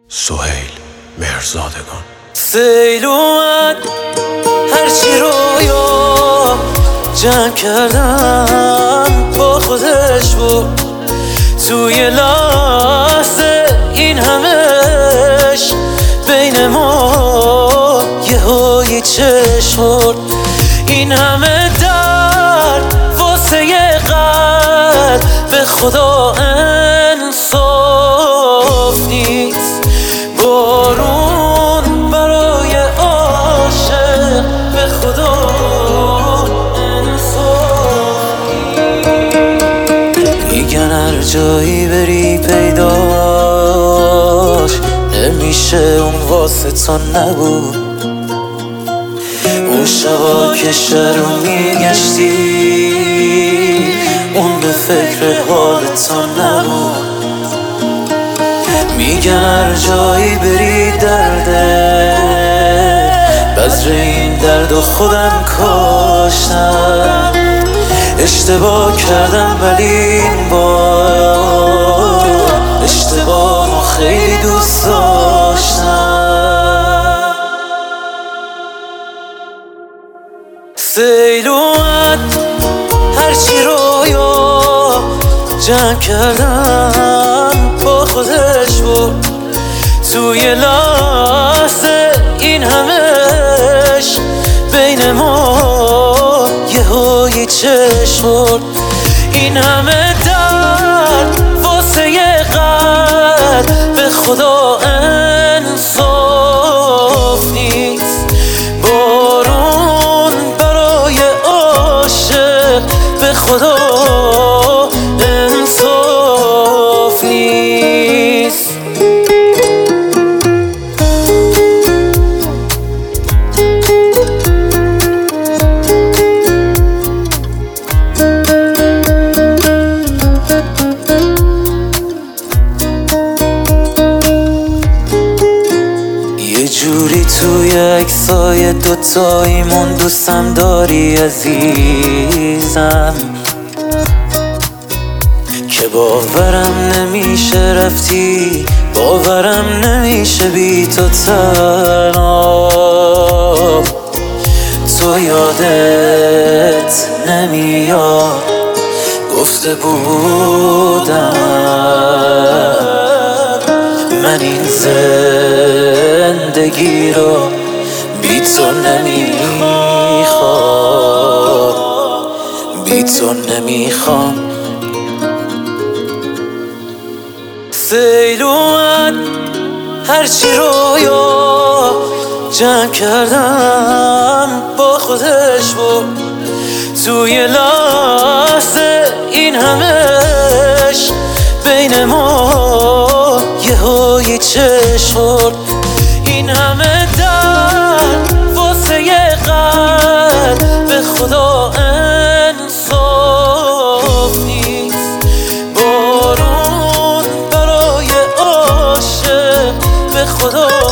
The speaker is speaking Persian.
سهیل مهرزادگان. سیل اومد هرچی رویا جمع کردم با خودش بود، توی لحظه این همش بین ما یه چشم برد. این همه درد واسه یه قلب به خدا انصاف نیست. بارون برای عاشق به خدا انصاف نیست. میگن هر جایی بری پیداش نمیشه، اون واسه تو نبود. اون شبا که شهر رو میگشتی اون به فکر حال تو نبود. میگن هر جایی بری درده، بذر این درد و خودم کاشتم. اشتباه کردم ولی این بار اشتباه خیلی دوست داشتم. سیل اومد هرچی رویا جمع کردم با خودش بود، توی لحظه این همش بین ما یه چشم برد. این همه درد واسه یه قلب به خدا انصاف نیست. بارون برای عاشق به خدا انصاف نیست. یه جوری توی عکسای دوتاییمون دوستم داری عزیزم، که باورم نمیشه رفتی، باورم نمیشه بی تو تنها. تو یادت نمیاد گفته بودم من این زندگی رو بی تو نمیخوام، بی تو نمیخوام. سیل اومد هرچی رویا جمع کردم با خودش بود، توی لحظه این همش بین ما یه چشم برد. این همه درد واسه یه قلب به خدا انصاف نیست. بارون برای عاشق به خدا